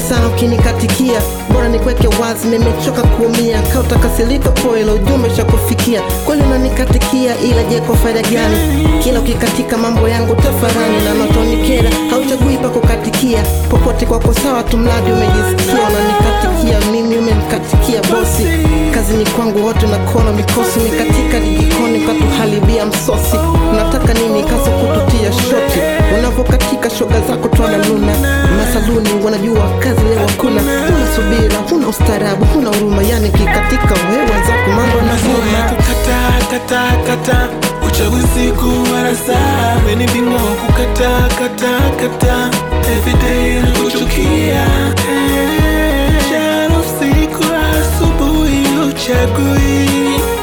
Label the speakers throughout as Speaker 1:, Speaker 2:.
Speaker 1: sana ukinikatikia, bora nikweke wazi, nimechoka kuumia. Kauta kasirika poe la ujumbe shakufikia, kweli unanikatikia ila je kwa faida gani? Kila ukikatika mambo yangu tafarani na natonikera, hauchagui pa kukatikia. Popote kwako sawa tu mradi umejisikia, unanikatikia mimi umenikatikia bosi. Kazi ni kwangu wote na kona mikosi, nikatika dijikoni kwa tuhalibia msosi. Unataka nini kazi kututia shoti, unavokatika shoga zako tuana luna. Masaluni wanajua kazi leo hakuna, huna subira, huna ustarabu, huna huruma. Yani kikatika wewe zako mambo na huruma.
Speaker 2: Kata uchaguzi kuwa saa, weni bingo kukata everyday na kuchukia. Jana usiku asubuhi uchagui,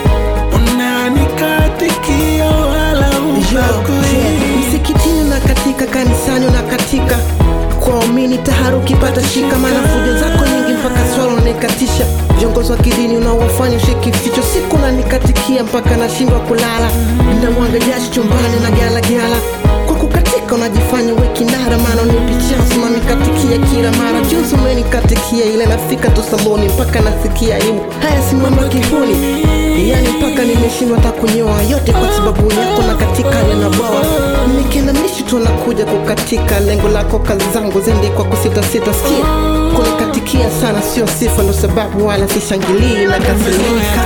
Speaker 2: unanikatikia wala ubagui.
Speaker 1: Msikitini na katika, kanisani unakatika, kwa waumini taharuki pata shika. Maana fujo zako nyingi mpaka swala unanikatisha. Viongozi wa kidini unaowafanya ushiki ficho, siku unanikatikia mpaka nashindwa kulala. Ninamwaga jasho chumbani na gyala kwa kukatika, unajifanya we kinara. Maana unipitia unanikatikia kila mara. Juzi umenikatikia ile nafika tu saloni mpaka nasikia aibu. Haya si mambo kihuni, yani mpaka nimeshindwa hata kunyoa. Yote kwa sababu yako na katika yanabawa. Nikienda mishi tu nakuja kukatika. Lengo lako kazi zangu zendi kwa kusita. Sikia kunikatikia sana sio sifa, ndo sababu wala sishangilii na kasirika.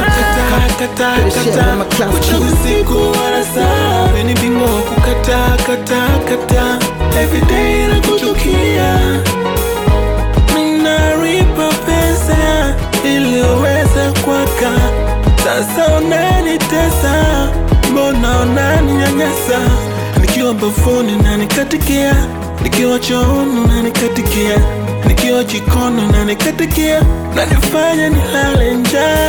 Speaker 2: Kata uchaguzi kuwa saa, weni bingo kukata everyday na kuchukia. Minaripa pesa ili uweze kwaka, sasa unanitesa, mbona unaninyanyasa? Nikiwa bafuni unanikatikia, nikiwa chooni unanikatikia, nikiwa jikoni unanikatikia, unanifanya nilale njaa.